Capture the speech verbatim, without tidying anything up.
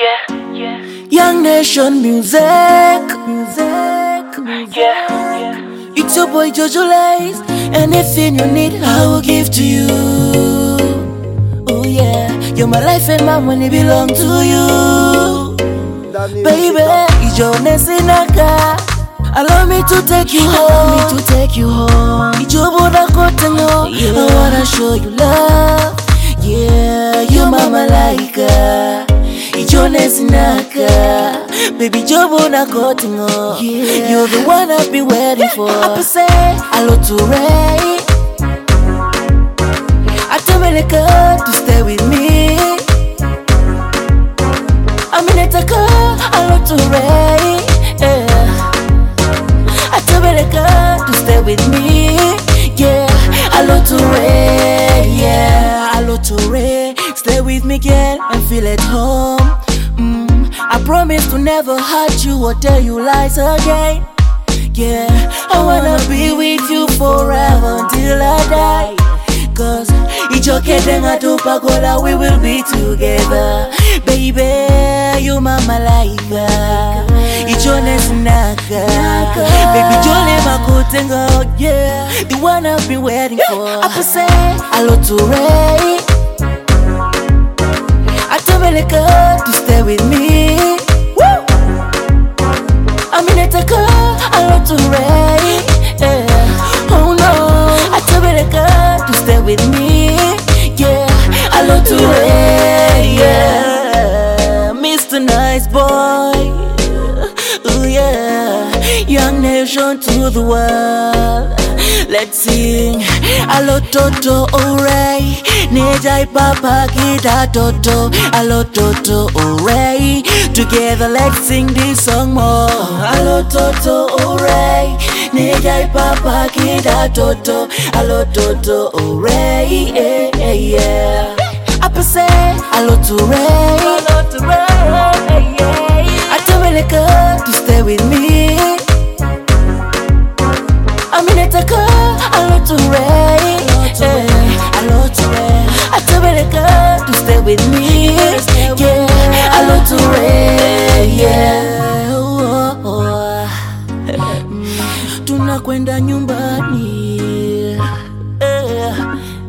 Yeah, yeah. Young Nation music, music, Yeah, yeah. It's your boy Jojo Lace. Anything you need, I will give to you. Oh yeah, you're my life and my money belong to you. Baby, it's your Nesinaka. Allow me to take you home. Allow me to take you home. It's your boda kotengo. I wanna show you love. Yeah, you're my malaika. It's your Nesinaka. Baby, your boda kotengo. Yeah, you're the one I've been waiting for. I say, hello to Ray. I tell me like to stay with me. I'm in a taka. Hello to Ray. Yeah. I tell me like to stay with me. Yeah, hello to Ray. Yeah, hello to Ray. Stay with me, girl, and feel at home. Mm, I promise to never hurt you or tell you lies again. Yeah, I wanna be with you forever until I die. Cause it's okay, then I do pagoda, we will be together. Baby, you my malaika. It's your Nesinaka. Baby, Jolly Makotengo. Yeah, the one I've been waiting for. I say, hello to Ray. I tell me like to stay with me. Woo! I'm in a taka. Hello to Ray. Yeah. Oh no, I tell me like to stay with me. Yeah, hello to Ray. Yeah, Mister Nice Boy. Oh yeah, Young Nation to the world. Let's sing. Hello Toto, alright. Nejai Papa Kita Toto. Hello Toto, alright. Together let's sing this song more. Hello Toto, alright. Nejai Papa Kita Toto. Hello Toto, alright. Yeah, yeah, yeah. I say hello to Ray. Hello to Ray. Yeah. I tell me like to stay with me. I'm in a taka. Hello to Ray. Hello to Ray. I tell me like to stay with me. Yeah. Hello to Ray. Yeah. Oh, oh. Mm. Tunakwenda nyumbani. Yeah.